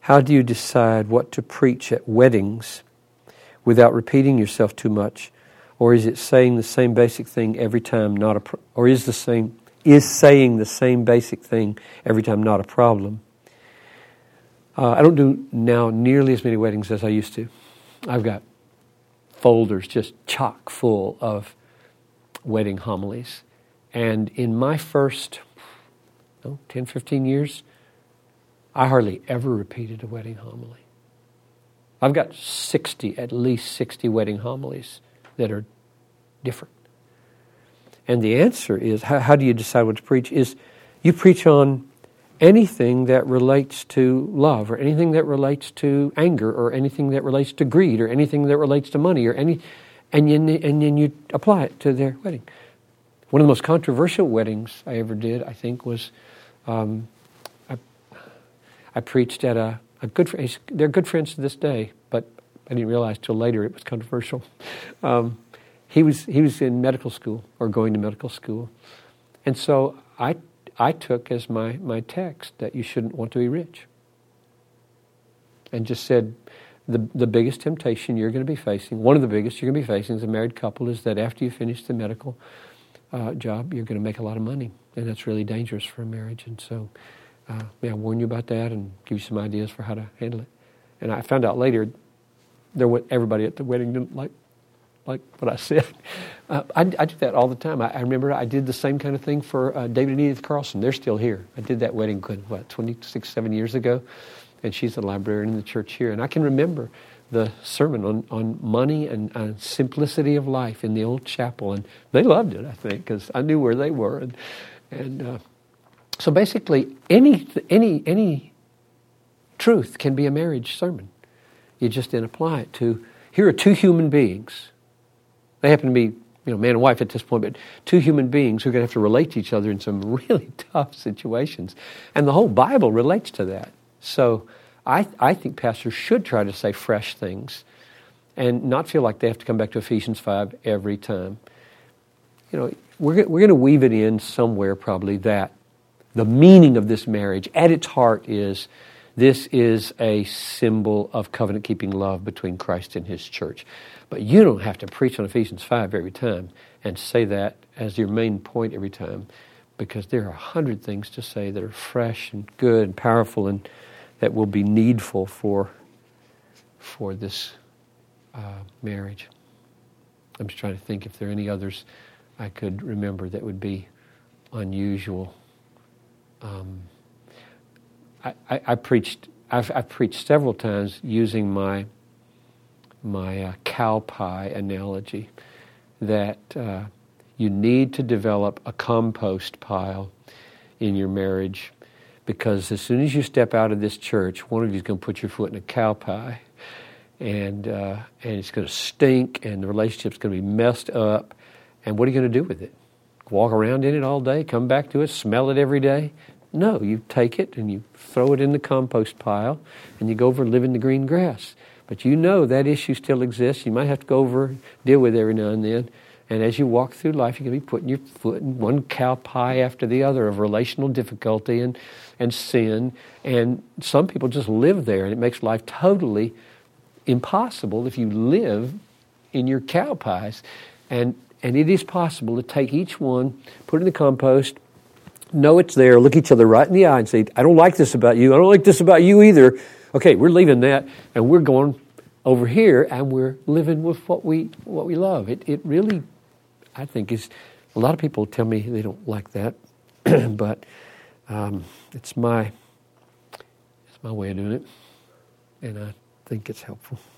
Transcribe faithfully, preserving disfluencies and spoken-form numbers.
How do you decide what to preach at weddings without repeating yourself too much? Or is it saying the same basic thing every time, not a pro- or is the same is saying the same basic thing every time not a problem? Uh, I don't do now nearly as many weddings as I used to. I've got folders just chock full of wedding homilies. And in my first oh, ten, fifteen years, I hardly ever repeated a wedding homily. I've got sixty, at least sixty wedding homilies that are different. And the answer is, how, how do you decide what to preach? Is you preach on anything that relates to love, or anything that relates to anger, or anything that relates to greed, or anything that relates to money, or any, and then and then you apply it to their wedding. One of the most controversial weddings I ever did, I think, was um, I, I preached at a, a good friend. They're good friends to this day, but I didn't realize till later it was controversial. Um, he was he was in medical school, or going to medical school, and so I. I took as my, my text that you shouldn't want to be rich. And just said, the the biggest temptation you're going to be facing, one of the biggest you're going to be facing as a married couple, is that after you finish the medical uh, job, you're going to make a lot of money. And that's really dangerous for a marriage. And so, uh, may I warn you about that and give you some ideas for how to handle it. And I found out later, there went, everybody at the wedding didn't like like what I said. Uh, I, I do that all the time. I, I remember I did the same kind of thing for uh, David and Edith Carlson. They're still here. I did that wedding, what, twenty-six, seven years ago? And she's a librarian in the church here. And I can remember the sermon on, on money and uh, simplicity of life in the old chapel. And they loved it, I think, because I knew where they were. And, and uh, so basically, any any any truth can be a marriage sermon. You just then apply it to, here are two human beings. They happen to be, you know, man and wife at this point, but two human beings who are going to have to relate to each other in some really tough situations. And the whole Bible relates to that. So I I think pastors should try to say fresh things and not feel like they have to come back to Ephesians five every time. You know, we're, we're going to weave it in somewhere probably that the meaning of this marriage at its heart is this is a symbol of covenant-keeping love between Christ and His church. But you don't have to preach on Ephesians five every time and say that as your main point every time, because there are a hundred things to say that are fresh and good and powerful and that will be needful for, for this uh, marriage. I'm just trying to think if there are any others I could remember that would be unusual. Um, I, I, I preached. I've, I've preached several times using my my uh, cow pie analogy that uh, you need to develop a compost pile in your marriage, because as soon as you step out of this church, one of you is going to put your foot in a cow pie, and uh, and it's going to stink, and the relationship's going to be messed up. And what are you going to do with it? Walk around in it all day, come back to it, smell it every day? No, you take it and you throw it in the compost pile, and you go over and live in the green grass. But you know that issue still exists. You might have to go over and deal with it every now and then. And as you walk through life, you're going to be putting your foot in one cow pie after the other of relational difficulty and, and sin. And some people just live there, and it makes life totally impossible if you live in your cow pies. And and it is possible to take each one, put it in the compost, know it's there, look each other right in the eye and say, I don't like this about you. I don't like this about you either. Okay, we're leaving that, and we're going over here, and we're living with what we what we love. It it really, I think, is, a lot of people tell me they don't like that, but um, it's my it's my way of doing it, and I think it's helpful.